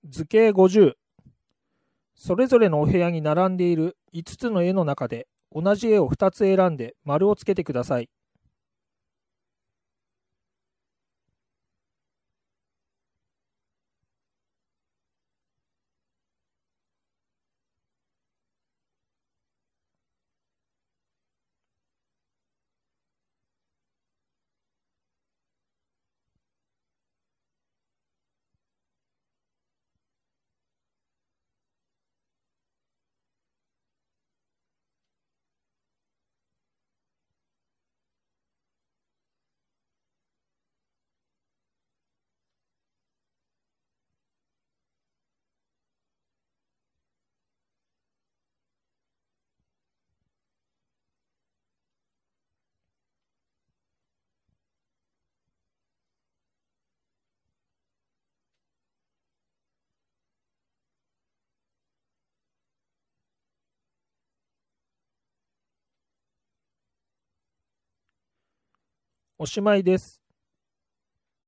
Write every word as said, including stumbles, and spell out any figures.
図形ごじゅう。それぞれのお部屋に並んでいるいつつの絵の中で同じ絵をふたつ選んで丸をつけてください。おしまいです。